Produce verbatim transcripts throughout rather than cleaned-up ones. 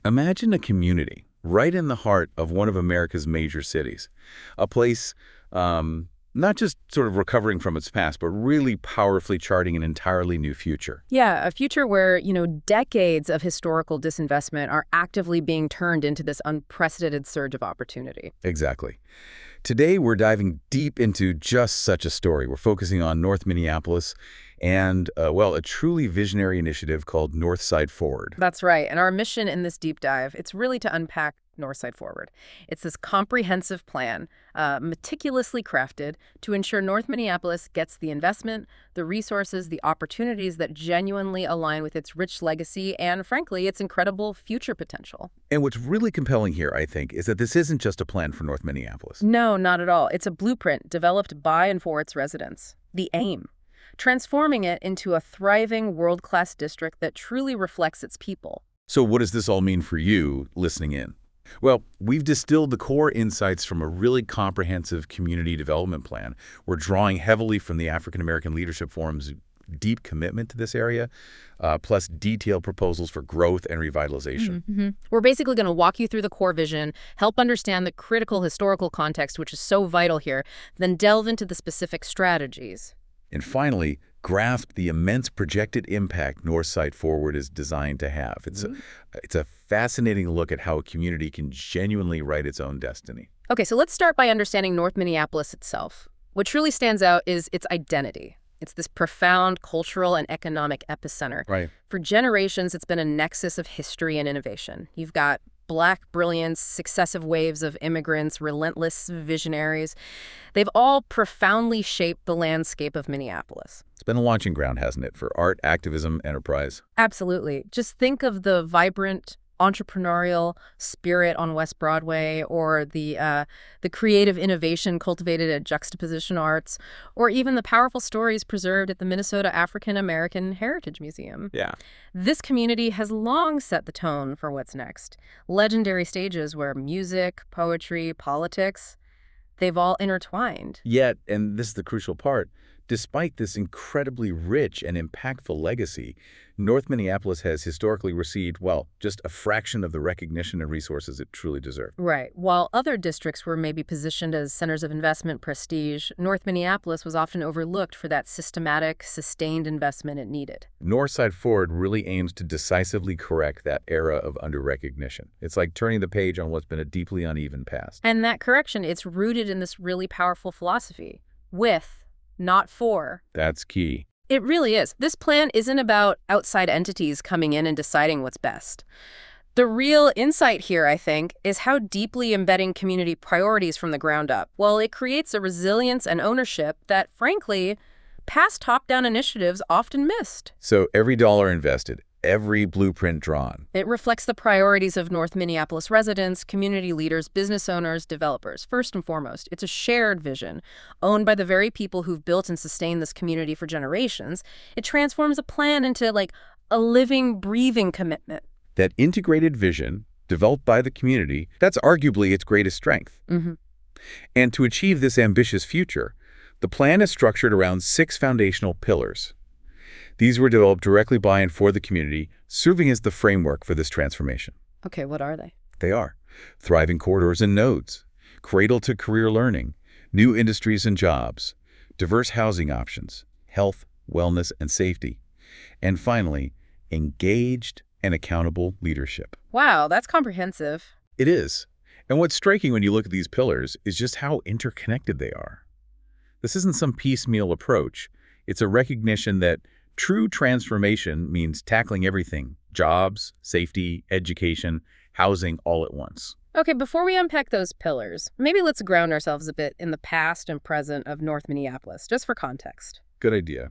Imagine a community right in the heart of one of America's major cities, a place um, not just sort of recovering from its past, but really powerfully charting an entirely new future. Yeah, a future where, you know, decades of historical disinvestment are actively being turned into this unprecedented surge of opportunity. Exactly. Today, we're diving deep into just such a story. We're focusing on North Minneapolis and, uh, well, a truly visionary initiative called Northside Forward. That's right. And our mission in this deep dive, it's really to unpack Northside Forward. It's this comprehensive plan, uh, meticulously crafted to ensure North Minneapolis gets the investment, the resources, the opportunities that genuinely align with its rich legacy and, frankly, its incredible future potential. And what's really compelling here, I think, is that this isn't just a plan for North Minneapolis. No, not at all. It's a blueprint developed by and for its residents. The aim, transforming it into a thriving world-class district that truly reflects its people. So what does this all mean for you listening in? Well, we've distilled the core insights from a really comprehensive community development plan. We're drawing heavily from the African American Leadership Forum's deep commitment to this area, uh, plus detailed proposals for growth and revitalization. Mm-hmm. We're basically going to walk you through the core vision, help understand the critical historical context, which is so vital here, then delve into the specific strategies. And finally, grasp the immense projected impact Northside Forward is designed to have. It's, Mm-hmm. a, it's a fascinating look at how a community can genuinely write its own destiny. Okay, so let's start by understanding North Minneapolis itself. What truly stands out is its identity. It's this profound cultural and economic epicenter. Right. For generations, it's been a nexus of history and innovation. You've got Black brilliance, successive waves of immigrants, relentless visionaries. They've all profoundly shaped the landscape of Minneapolis. It's been a launching ground, hasn't it, for art, activism, enterprise? Absolutely. Just think of the vibrant entrepreneurial spirit on West Broadway, or the uh, the creative innovation cultivated at Juxtaposition Arts, or even the powerful stories preserved at the Minnesota African American Heritage Museum. Yeah. This community has long set the tone for what's next. Legendary stages where music, poetry, politics, they've all intertwined. Yet, and this is the crucial part, despite this incredibly rich and impactful legacy, North Minneapolis has historically received, well, just a fraction of the recognition and resources it truly deserved. Right. While other districts were maybe positioned as centers of investment prestige, North Minneapolis was often overlooked for that systematic, sustained investment it needed. Northside Forward really aims to decisively correct that era of under-recognition. It's like turning the page on what's been a deeply uneven past. And that correction, it's rooted in this really powerful philosophy. With, not for. That's key. It really is. This plan isn't about outside entities coming in and deciding what's best. The real insight here, I think, is how deeply embedding community priorities from the ground up, well, it creates a resilience and ownership that, frankly, past top-down initiatives often missed. So every dollar invested, every blueprint drawn. It reflects the priorities of North Minneapolis residents, community leaders, business owners, developers. First and foremost, it's a shared vision, owned by the very people who've built and sustained this community for generations. It transforms a plan into, like, a living, breathing commitment. That integrated vision, developed by the community, that's arguably its greatest strength. Mm-hmm. And to achieve this ambitious future, the plan is structured around six foundational pillars. These were developed directly by and for the community, serving as the framework for this transformation. Okay, what are they? They are thriving corridors and nodes, cradle-to-career learning, new industries and jobs, diverse housing options, health, wellness, and safety, and finally, engaged and accountable leadership. Wow, that's comprehensive. It is. And what's striking when you look at these pillars is just how interconnected they are. This isn't some piecemeal approach. It's a recognition that true transformation means tackling everything: jobs, safety, education, housing, all at once. Okay, before we unpack those pillars, maybe let's ground ourselves a bit in the past and present of North Minneapolis, just for context. Good idea.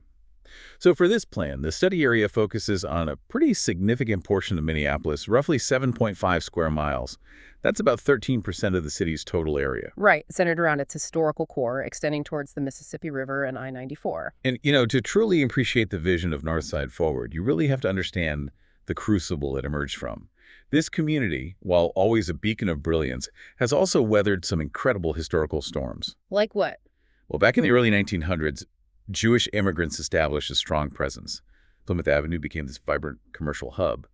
So for this plan, the study area focuses on a pretty significant portion of Minneapolis, roughly seven point five square miles. That's about thirteen percent of the city's total area. Right, centered around its historical core, extending towards the Mississippi River and I ninety-four. And, you know, to truly appreciate the vision of Northside Forward, you really have to understand the crucible it emerged from. This community, while always a beacon of brilliance, has also weathered some incredible historical storms. Like what? Well, back in the early nineteen hundreds, Jewish immigrants established a strong presence. Plymouth Avenue became this vibrant commercial hub.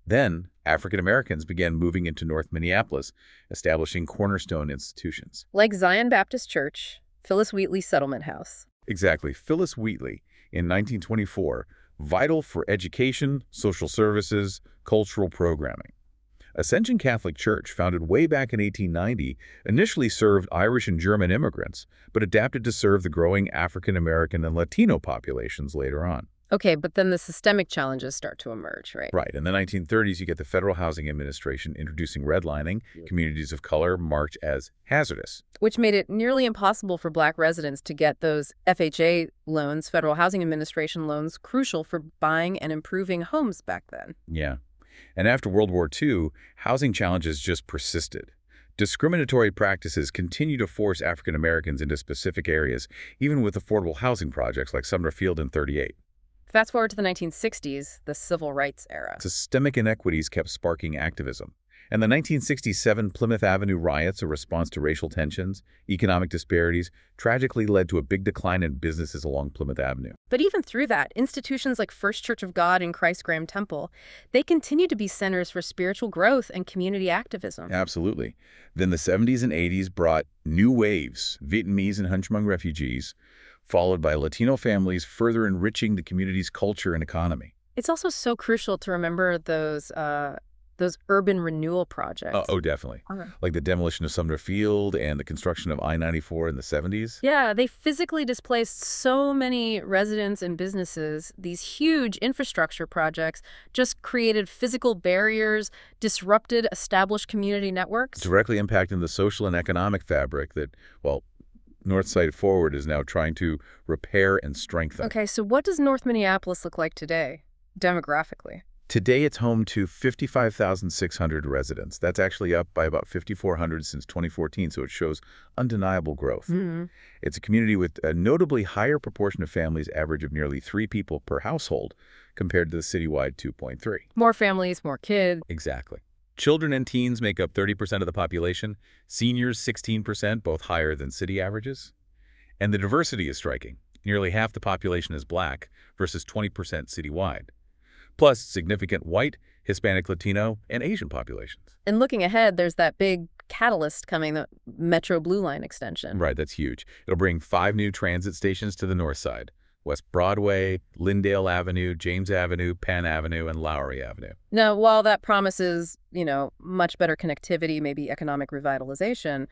Then, African Americans began moving into North Minneapolis, establishing cornerstone institutions. Like Zion Baptist Church, Phyllis Wheatley Settlement House. Exactly. Phyllis Wheatley, in nineteen twenty-four, vital for education, social services, cultural programming. Ascension Catholic Church, founded way back in eighteen ninety, initially served Irish and German immigrants, but adapted to serve the growing African American and Latino populations later on. Okay, but then the systemic challenges start to emerge, right? Right. In the nineteen thirties, you get the Federal Housing Administration introducing redlining. Communities of color marked as hazardous. Which made it nearly impossible for Black residents to get those F H A loans, Federal Housing Administration loans, crucial for buying and improving homes back then. Yeah. And after World War Two, housing challenges just persisted. Discriminatory practices continue to force African Americans into specific areas, even with affordable housing projects like Sumner Field in thirty-eight. Fast forward to the nineteen sixties, the Civil Rights era. Systemic inequities kept sparking activism. And the nineteen sixty-seven Plymouth Avenue riots, a response to racial tensions, economic disparities, tragically led to a big decline in businesses along Plymouth Avenue. But even through that, institutions like First Church of God and Christ Graham Temple, they continue to be centers for spiritual growth and community activism. Absolutely. Then the seventies and eighties brought new waves, Vietnamese and Hunch Hmong refugees, followed by Latino families further enriching the community's culture and economy. It's also so crucial to remember those uh, those urban renewal projects. Uh, oh, definitely. Okay. Like the demolition of Sumner Field and the construction of I ninety-four in the seventies. Yeah, they physically displaced so many residents and businesses. These huge infrastructure projects just created physical barriers, disrupted established community networks. Directly impacting the social and economic fabric that, well, Northside Forward is now trying to repair and strengthen. Okay, so what does North Minneapolis look like today, demographically? Today, it's home to fifty-five thousand six hundred residents. That's actually up by about fifty-four hundred since twenty fourteen, so it shows undeniable growth. Mm-hmm. It's a community with a notably higher proportion of families, average of nearly three people per household, compared to the citywide two point three. More families, more kids. Exactly. Children and teens make up thirty percent of the population, seniors sixteen percent, both higher than city averages. And the diversity is striking. Nearly half the population is Black versus twenty percent citywide. Plus significant white, Hispanic, Latino, and Asian populations. And looking ahead, there's that big catalyst coming, the Metro Blue Line extension. Right, that's huge. It'll bring five new transit stations to the north side: West Broadway, Lyndale Avenue, James Avenue, Penn Avenue, and Lowry Avenue. Now, while that promises, you know, much better connectivity, maybe economic revitalization,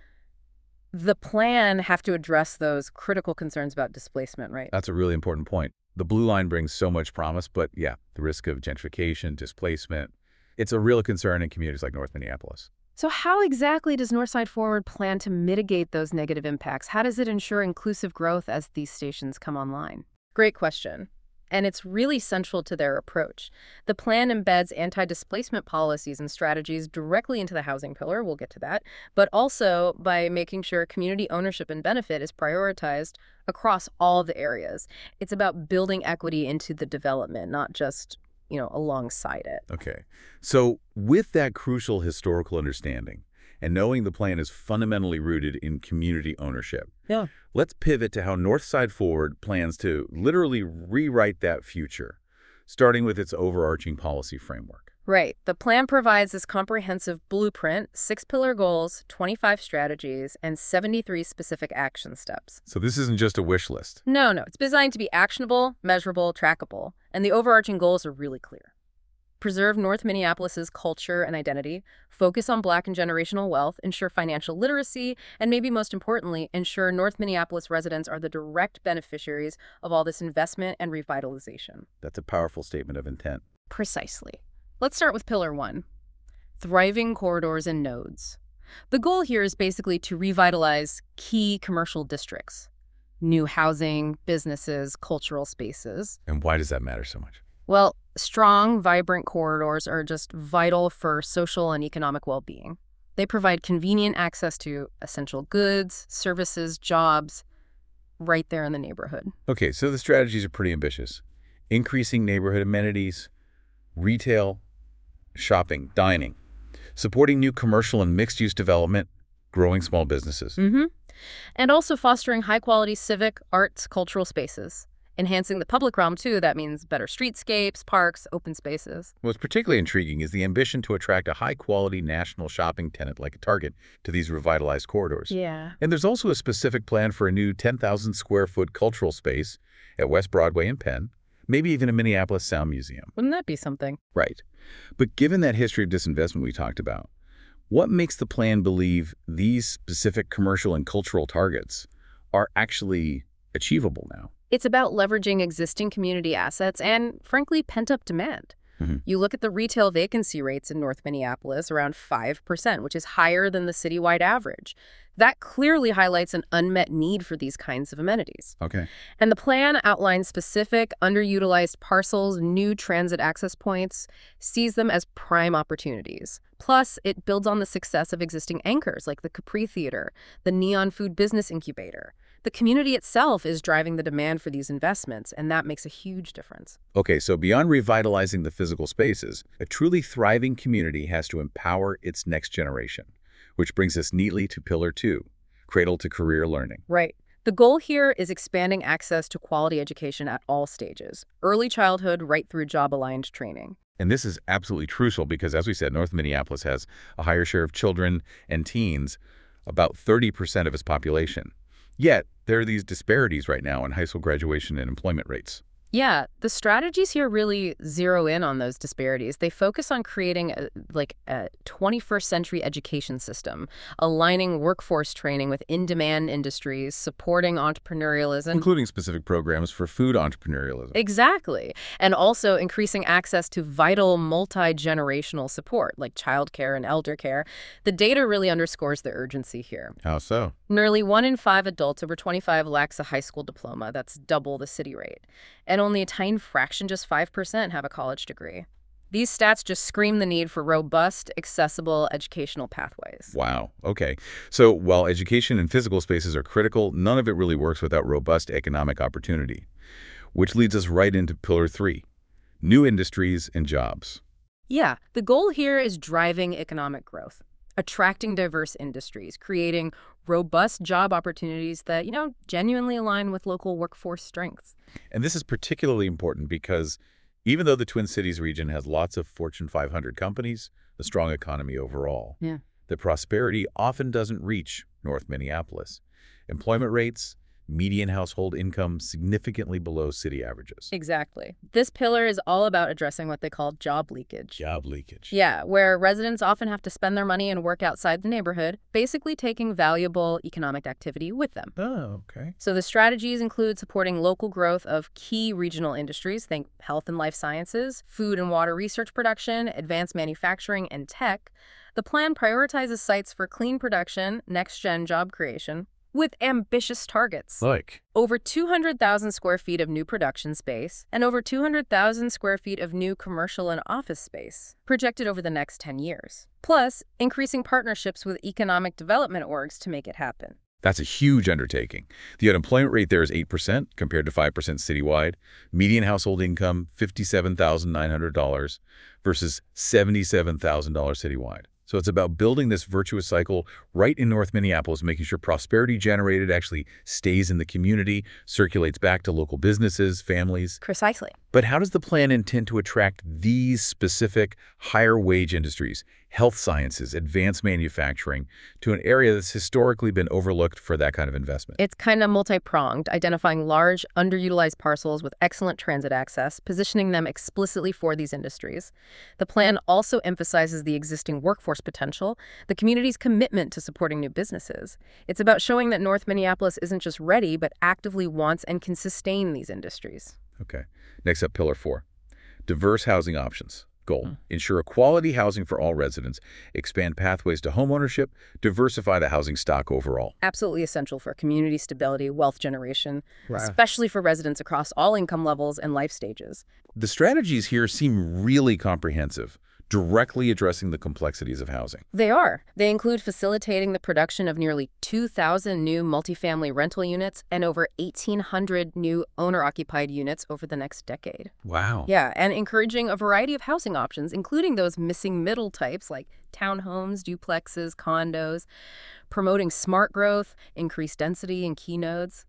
the plan have to address those critical concerns about displacement, right? That's a really important point. The Blue Line brings so much promise, but yeah, the risk of gentrification, displacement, it's a real concern in communities like North Minneapolis. So how exactly does Northside Forward plan to mitigate those negative impacts? How does it ensure inclusive growth as these stations come online? Great question. And it's really central to their approach. The plan embeds anti-displacement policies and strategies directly into the housing pillar, we'll get to that, but also by making sure community ownership and benefit is prioritized across all the areas. It's about building equity into the development, not just, you know, alongside it. Okay. So with that crucial historical understanding, and knowing the plan is fundamentally rooted in community ownership, Yeah. let's pivot to how Northside Forward plans to literally rewrite that future, starting with its overarching policy framework. Right. The plan provides this comprehensive blueprint, six-pillar goals, twenty-five strategies, and seventy-three specific action steps. So this isn't just a wish list. No, no. It's designed to be actionable, measurable, trackable, and the overarching goals are really clear. Preserve North Minneapolis's culture and identity, focus on Black and generational wealth, ensure financial literacy, and maybe most importantly, ensure North Minneapolis residents are the direct beneficiaries of all this investment and revitalization. That's a powerful statement of intent. Precisely. Let's start with Pillar one, thriving corridors and nodes. The goal here is basically to revitalize key commercial districts, new housing, businesses, cultural spaces. And why does that matter so much? Well, strong, vibrant corridors are just vital for social and economic well-being. They provide convenient access to essential goods, services, jobs, right there in the neighborhood. Okay, so the strategies are pretty ambitious. Increasing neighborhood amenities, retail, shopping, dining, supporting new commercial and mixed-use development, growing small businesses. Mm-hmm. And also fostering high-quality civic, arts, cultural spaces. Enhancing the public realm, too, that means better streetscapes, parks, open spaces. What's particularly intriguing is the ambition to attract a high-quality national shopping tenant like a Target to these revitalized corridors. Yeah. And there's also a specific plan for a new ten thousand square foot cultural space at West Broadway in Penn, maybe even a Minneapolis Sound Museum. Wouldn't that be something? Right. But given that history of disinvestment we talked about, what makes the plan believe these specific commercial and cultural targets are actually achievable now? It's about leveraging existing community assets and, frankly, pent-up demand. Mm-hmm. You look at the retail vacancy rates in North Minneapolis, around five percent, which is higher than the citywide average. That clearly highlights an unmet need for these kinds of amenities. Okay. And the plan outlines specific, underutilized parcels, new transit access points, sees them as prime opportunities. Plus, it builds on the success of existing anchors like the Capri Theater, the Neon Food Business Incubator. The community itself is driving the demand for these investments, and that makes a huge difference. Okay, so beyond revitalizing the physical spaces, a truly thriving community has to empower its next generation, which brings us neatly to Pillar two, Cradle to Career Learning. Right. The goal here is expanding access to quality education at all stages, early childhood right through job-aligned training. And this is absolutely crucial because, as we said, North Minneapolis has a higher share of children and teens, about thirty percent of its population. Yet, there are these disparities right now in high school graduation and employment rates. Yeah, the strategies here really zero in on those disparities. They focus on creating a, like a twenty-first century education system, aligning workforce training with in-demand industries, supporting entrepreneurialism. Including specific programs for food entrepreneurialism. Exactly. And also increasing access to vital multi-generational support, like childcare and elder care. The data really underscores the urgency here. How so? Nearly one in five adults over twenty-five lacks a high school diploma. That's double the city rate. And only a tiny fraction, just five percent, have a college degree. These stats just scream the need for robust, accessible educational pathways. Wow. Okay. So while education and physical spaces are critical, none of it really works without robust economic opportunity. Which leads us right into Pillar three, new industries and jobs. Yeah, the goal here is driving economic growth, attracting diverse industries, creating robust job opportunities that, you know, genuinely align with local workforce strengths. And this is particularly important because even though the Twin Cities region has lots of Fortune five hundred companies, a strong economy overall, Yeah. the prosperity often doesn't reach North Minneapolis. Employment rates, median household income significantly below city averages. Exactly. This pillar is all about addressing what they call job leakage. Job leakage. Yeah, where residents often have to spend their money and work outside the neighborhood, basically taking valuable economic activity with them. Oh, okay. So the strategies include supporting local growth of key regional industries, think health and life sciences, food and water research production, advanced manufacturing, and tech. The plan prioritizes sites for clean production, next-gen job creation, with ambitious targets. Like? Over two hundred thousand square feet of new production space and over two hundred thousand square feet of new commercial and office space, projected over the next ten years. Plus, increasing partnerships with economic development orgs to make it happen. That's a huge undertaking. The unemployment rate there is eight percent compared to five percent citywide. Median household income, fifty-seven thousand nine hundred dollars versus seventy-seven thousand dollars citywide. So it's about building this virtuous cycle right in North Minneapolis, making sure prosperity generated actually stays in the community, circulates back to local businesses, families. Precisely. But how does the plan intend to attract these specific higher wage industries, health sciences, advanced manufacturing, to an area that's historically been overlooked for that kind of investment? It's kind of multi-pronged, identifying large, underutilized parcels with excellent transit access, positioning them explicitly for these industries. The plan also emphasizes the existing workforce potential, the community's commitment to supporting new businesses. It's about showing that North Minneapolis isn't just ready, but actively wants and can sustain these industries. Okay. Next up, Pillar four, diverse housing options. Goal, hmm. ensure quality housing for all residents, expand pathways to homeownership, diversify the housing stock overall. Absolutely essential for community stability, wealth generation, Wow. especially for residents across all income levels and life stages. The strategies here seem really comprehensive, directly addressing the complexities of housing. They are. They include facilitating the production of nearly two thousand new multifamily rental units and over eighteen hundred new owner-occupied units over the next decade. Wow. Yeah, and encouraging a variety of housing options, including those missing middle types like townhomes, duplexes, condos, promoting smart growth, increased density in key nodes.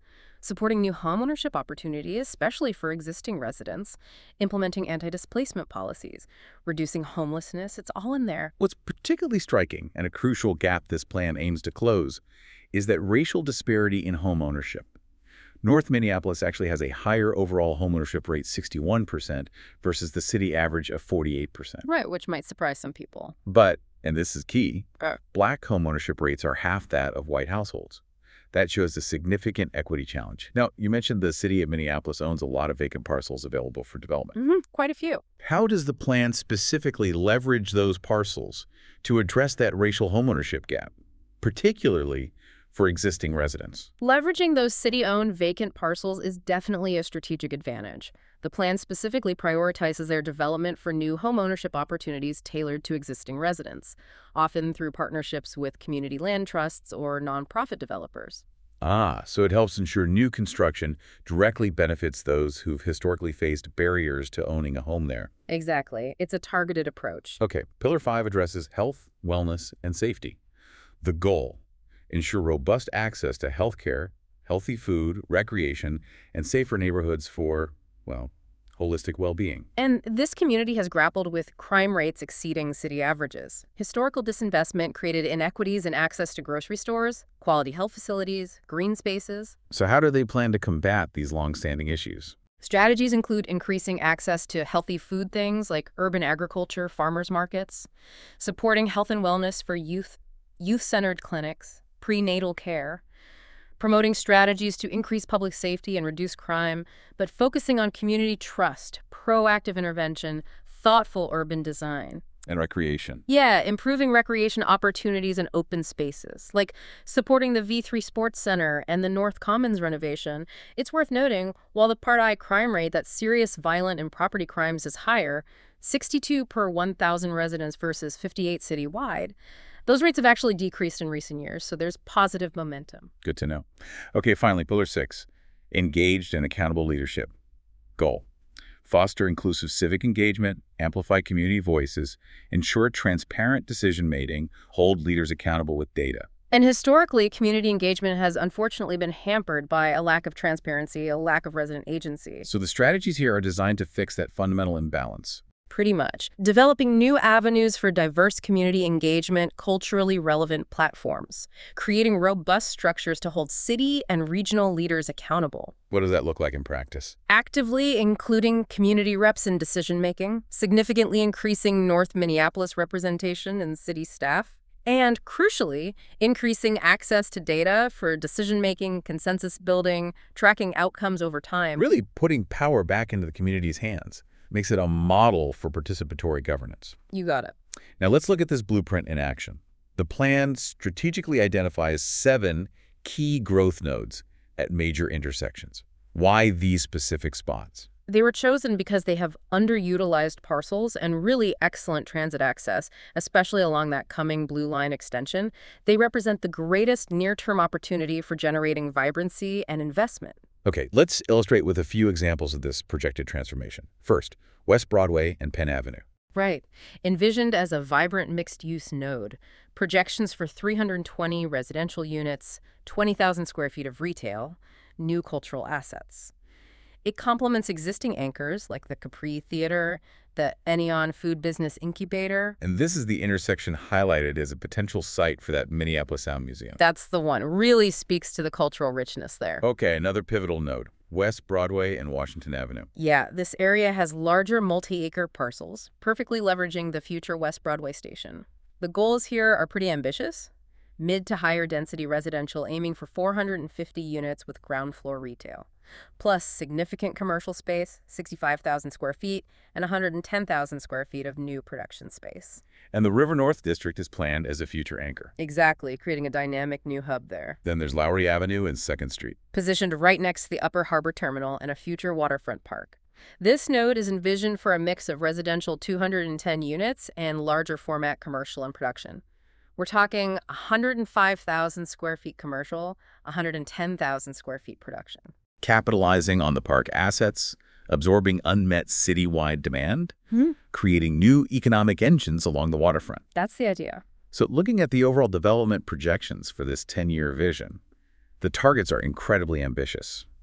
supporting new homeownership opportunities, especially for existing residents, implementing anti-displacement policies, reducing homelessness. It's all in there. What's particularly striking, and a crucial gap this plan aims to close, is that racial disparity in home ownership. North Minneapolis actually has a higher overall homeownership rate, sixty-one percent, versus the city average of forty-eight percent. Right, which might surprise some people. But, and this is key, Uh. black homeownership rates are half that of white households. That shows a significant equity challenge. Now, you mentioned the city of Minneapolis owns a lot of vacant parcels available for development. Mm-hmm, quite a few. How does the plan specifically leverage those parcels to address that racial homeownership gap, particularly for existing residents? Leveraging those city-owned vacant parcels is definitely a strategic advantage. The plan specifically prioritizes their development for new homeownership opportunities tailored to existing residents, often through partnerships with community land trusts or nonprofit developers. Ah, so it helps ensure new construction directly benefits those who've historically faced barriers to owning a home there. Exactly. It's a targeted approach. Okay, Pillar five addresses health, wellness, and safety. The goal: ensure robust access to health care, healthy food, recreation, and safer neighborhoods for, well, holistic well-being. And this community has grappled with crime rates exceeding city averages. Historical disinvestment created inequities in access to grocery stores, quality health facilities, green spaces. So how do they plan to combat these long-standing issues? Strategies include increasing access to healthy food things like urban agriculture, farmers markets, supporting health and wellness for youth, youth-centered clinics, prenatal care, promoting strategies to increase public safety and reduce crime, but focusing on community trust, proactive intervention, thoughtful urban design. And recreation. Yeah, improving recreation opportunities and open spaces, like supporting the V three Sports Center and the North Commons renovation. It's worth noting, while the part-I crime rate, that serious violent and property crimes, is higher, sixty-two per one thousand residents versus fifty-eight citywide, those rates have actually decreased in recent years, so there's positive momentum. Good to know. Okay, finally, Pillar six, engaged and accountable leadership. Goal: foster inclusive civic engagement, amplify community voices, ensure transparent decision-making, hold leaders accountable with data. And historically, community engagement has unfortunately been hampered by a lack of transparency, a lack of resident agency. So the strategies here are designed to fix that fundamental imbalance. Pretty much. Developing new avenues for diverse community engagement, culturally relevant platforms, creating robust structures to hold city and regional leaders accountable. What does that look like in practice? Actively including community reps in decision-making, significantly increasing North Minneapolis representation in city staff, and, crucially, increasing access to data for decision-making, consensus building, tracking outcomes over time. Really putting power back into the community's hands. Makes it a model for participatory governance. You got it. Now let's look at this blueprint in action. The plan strategically identifies seven key growth nodes at major intersections. Why these specific spots? They were chosen because they have underutilized parcels and really excellent transit access, especially along that coming Blue Line extension. They represent the greatest near-term opportunity for generating vibrancy and investment. Okay, let's illustrate with a few examples of this projected transformation. First, West Broadway and Penn Avenue. Right. Envisioned as a vibrant mixed-use node, projections for three hundred twenty residential units, twenty thousand square feet of retail, new cultural assets. It complements existing anchors like the Capri Theater, the Enion Food Business Incubator. And this is the intersection highlighted as a potential site for that Minneapolis Sound Museum. That's the one. Really speaks to the cultural richness there. Okay, another pivotal node, West Broadway and Washington Avenue. Yeah, this area has larger multi-acre parcels, perfectly leveraging the future West Broadway station. The goals here are pretty ambitious. Mid to higher density residential aiming for four hundred fifty units with ground floor retail, plus significant commercial space, sixty-five thousand square feet, and one hundred ten thousand square feet of new production space. And the River North District is planned as a future anchor. Exactly, creating a dynamic new hub there. Then there's Lowry Avenue and second Street. Positioned right next to the Upper Harbor Terminal and a future waterfront park. This node is envisioned for a mix of residential two hundred ten units and larger format commercial and production. We're talking one hundred five thousand square feet commercial, one hundred ten thousand square feet production. Capitalizing on the park assets, absorbing unmet citywide demand, Hmm? creating new economic engines along the waterfront. That's the idea. So looking at the overall development projections for this ten-year vision, the targets are incredibly ambitious.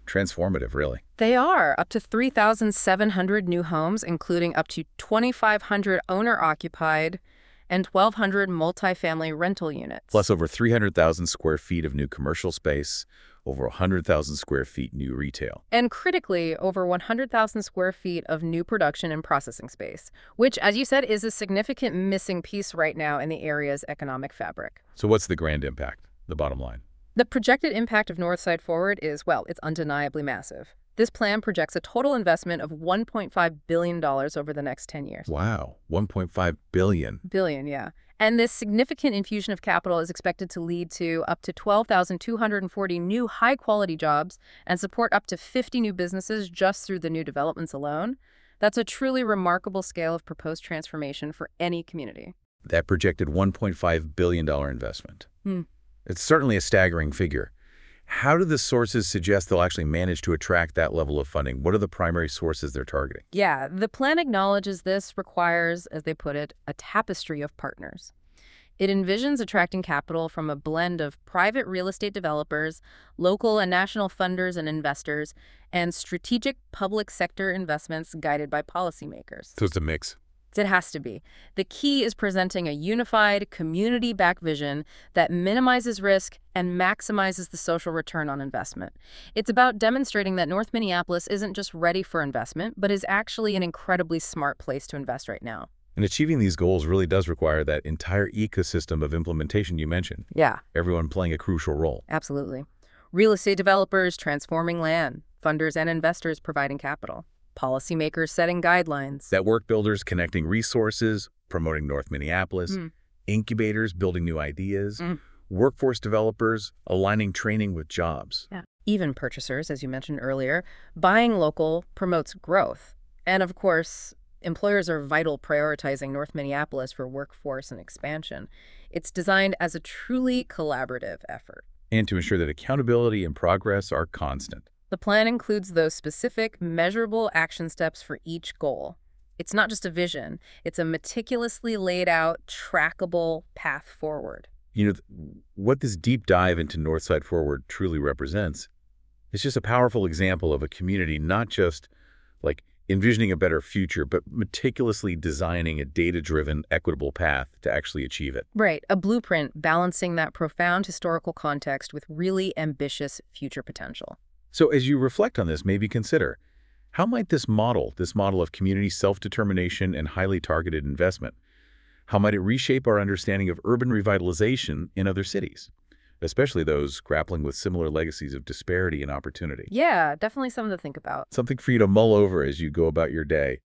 Transformative, really. They are up to three thousand seven hundred new homes, including up to twenty-five hundred owner-occupied and twelve hundred multifamily rental units. Plus over three hundred thousand square feet of new commercial space, over one hundred thousand square feet new retail. And critically, over one hundred thousand square feet of new production and processing space, which, as you said, is a significant missing piece right now in the area's economic fabric. So what's the grand impact, the bottom line? The projected impact of Northside Forward is, well, it's undeniably massive. This plan projects a total investment of one point five billion dollars over the next ten years. Wow, one point five billion dollars. Billion, yeah. And this significant infusion of capital is expected to lead to up to twelve thousand two hundred forty new high-quality jobs and support up to fifty new businesses just through the new developments alone. That's a truly remarkable scale of proposed transformation for any community. That projected one point five billion dollars investment. Hmm. It's certainly a staggering figure. How do the sources suggest they'll actually manage to attract that level of funding? What are the primary sources they're targeting? Yeah, the plan acknowledges this requires, as they put it, a tapestry of partners. It envisions attracting capital from a blend of private real estate developers, local and national funders and investors, and strategic public sector investments guided by policymakers. So it's a mix. It has to be. The key is presenting a unified, community-backed vision that minimizes risk and maximizes the social return on investment. It's about demonstrating that North Minneapolis isn't just ready for investment, but is actually an incredibly smart place to invest right now. And achieving these goals really does require that entire ecosystem of implementation you mentioned. Yeah. Everyone playing a crucial role. Absolutely. Real estate developers transforming land, funders and investors providing capital. Policymakers setting guidelines. Network builders connecting resources, promoting North Minneapolis, Mm. incubators building new ideas, Mm. workforce developers aligning training with jobs. Yeah. Even purchasers, as you mentioned earlier, buying local promotes growth. And of course, employers are vital prioritizing North Minneapolis for workforce and expansion. It's designed as a truly collaborative effort. And to ensure that accountability and progress are constant. The plan includes those specific, measurable action steps for each goal. It's not just a vision. It's a meticulously laid out, trackable path forward. You know, th- what this deep dive into Northside Forward truly represents is just a powerful example of a community not just like envisioning a better future, but meticulously designing a data-driven, equitable path to actually achieve it. Right, a blueprint balancing that profound historical context with really ambitious future potential. So as you reflect on this, maybe consider, how might this model, this model of community self-determination and highly targeted investment, how might it reshape our understanding of urban revitalization in other cities, especially those grappling with similar legacies of disparity and opportunity? Yeah, definitely something to think about. Something for you to mull over as you go about your day.